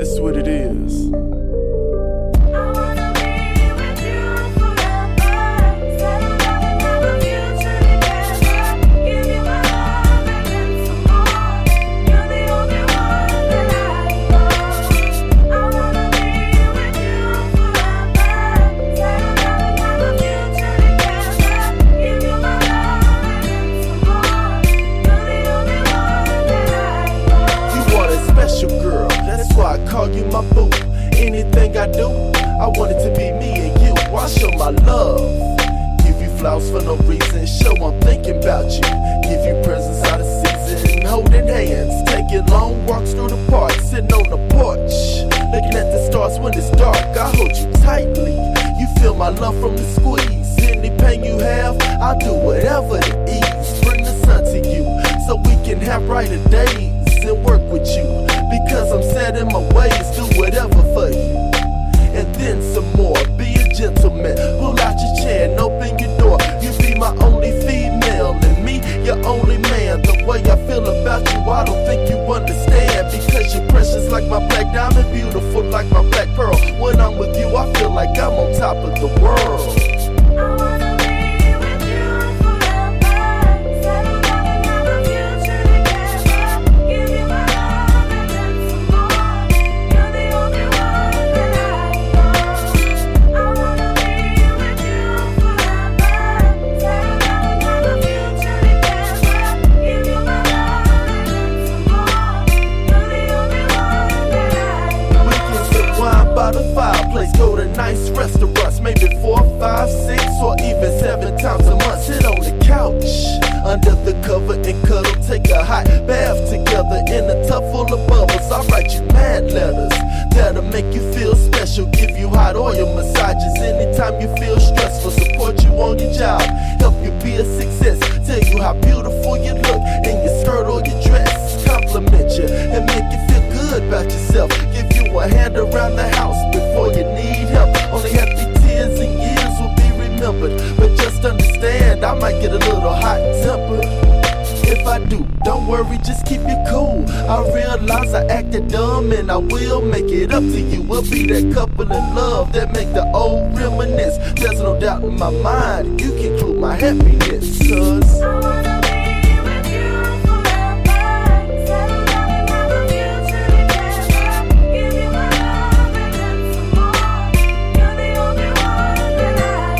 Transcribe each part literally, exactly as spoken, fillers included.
That's what it is. I call you my boo. Anything I do, I want it to be me and you. I show my love, give you flowers for no reason. Show I'm thinking about you, give you presents out of season. Holding hands, taking long walks through the park, sitting on the porch, looking at the stars when it's dark. I hold you tightly, you feel my love from the squeeze. Any pain you have, I'll do whatever to ease. Bring the sun to you, so we can have brighter days and work with you. Because I'm set in my ways, do whatever for you. And then some more, be a gentleman. Pull out your chair and open your door. You be my only female and me, your only man. The way I feel about you, I don't think you understand. Because you're precious like my black diamond, beautiful like my black pearl. When I'm with you, I feel like I'm on top of the world. Fireplace, go to nice restaurants, maybe four, five, six, or even seven times a month. Sit on the couch, under the cover and cuddle. Take a hot bath together in a tub full of bubbles. I'll write you mad letters that'll make you feel special. Give you hot oil massages anytime you feel stressful. Support you on your job, help you be a success. Tell you how beautiful you look in your skirt or your dress. Compliment you and make you feel good about yourself. Give you a hand around the house before you need help. Only happy tears and years will be remembered. But just understand, I might get a little hot tempered. If I do, don't worry, just keep it cool. I realize I acted dumb and I will make it up to you. We'll be that couple in love that make the old reminisce. There's no doubt in my mind, you can include my happiness. Cause I wanna be with you forever. Settle down and have a future together. Give you my love and then some more. You're the only one that I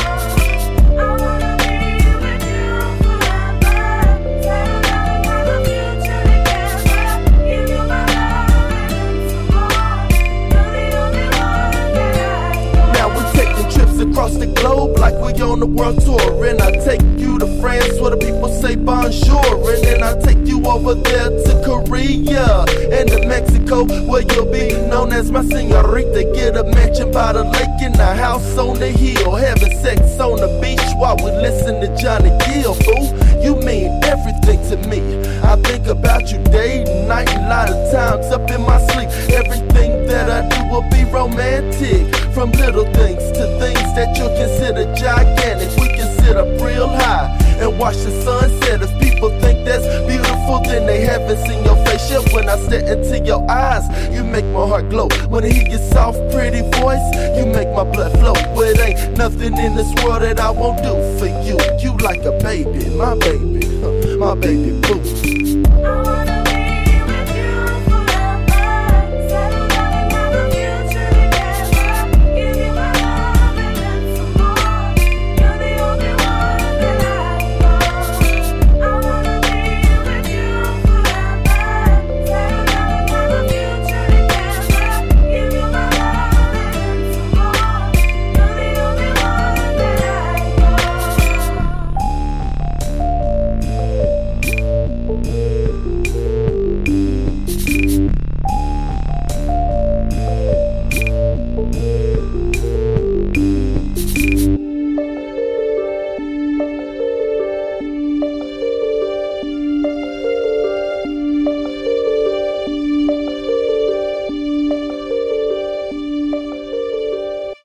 know. I wanna be with you forever. Settle down and have a future together. Give you my love and then some more. You're the only one that I know. Now we're taking trips across the globe like we on the world tour. And I take you to France where the people say bonjour. And then I take you over there to Korea and to Mexico where you'll be known as my señorita. Get a mansion by the lake and a house on the hill. Having sex on the beach while we listen to Johnny Gill. Fool, you mean everything to me. I think about you day and night, a lot of times up in my sleep. Everything that I do will be romantic, from little things to things that you'll consider gigantic. We can sit up real high and watch the sunset. If people think that's beautiful, then they haven't seen your face yet. When I stare into your eyes, you make my heart glow. When I hear your soft, pretty voice, you make my blood flow. But ain't nothing in this world that I won't do for you. You like a baby, my baby, my baby boo.